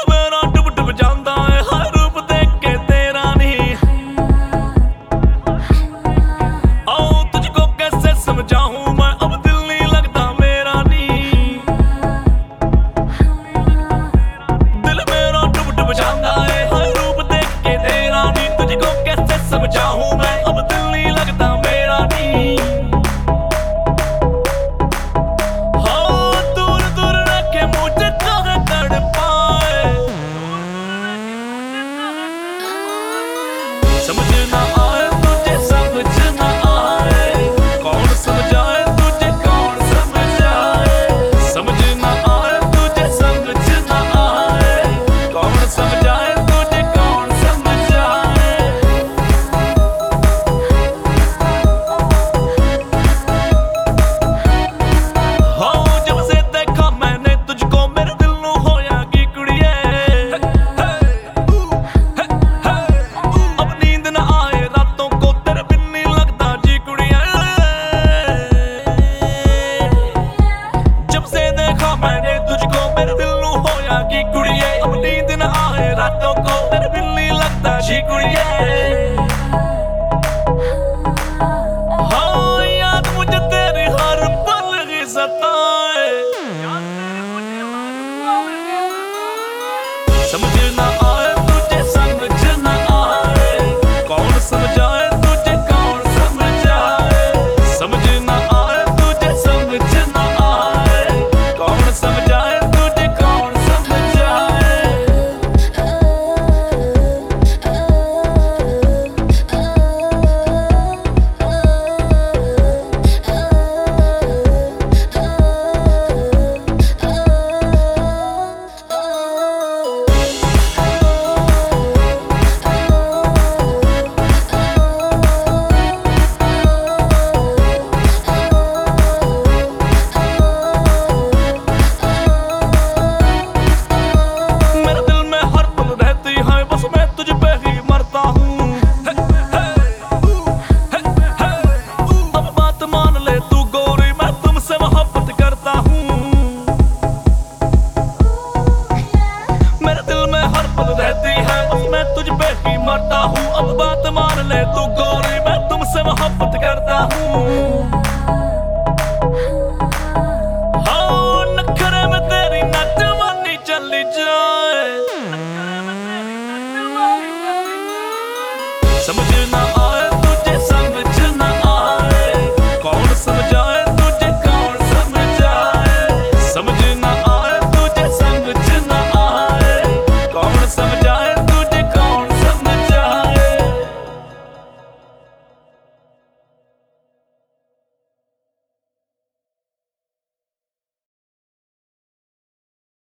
मेरा डुब डुब जांदा है हर रूप देख के तेरा नहीं। आओ तुझको कैसे समझाऊं मैं, अब दिल नहीं लगता मेरा नहीं। दिल मेरा डुब डुब जांदा है हर रूप देख के तेरा नहीं। तुझको कैसे समझाऊं मैं, अब दिल नहीं लगता मेरा नहीं। समझ ना आए तुझे समझ ना आए, कौन समझाए तुझे कौन समझाए। समझ ना आए तुझे समझ ना आए, कौन समझाए तुझे कौन समझाए। हो जब से देखा मैंने तुझको मेरे दिल नू होया की कुड़िए। मैंने तुझको मेरे दिल नू होया की कुड़िए, अब नींद न आए रातों को मेरे दिल नहीं लगता जी कुड़िए। हाँ याद मुझे तेरी हर पल ही सताए। समझ ना आए तुझे समझ ना आए, कौन समझाए तुझे कौन समझाए। समझ ना आए तुझे समझ ना आए, कौन समझाए तुझे कौन समझाए। रहती है बस मैं तुझ पे ही मरता हूँ, अब बात मान ले तू गोरी।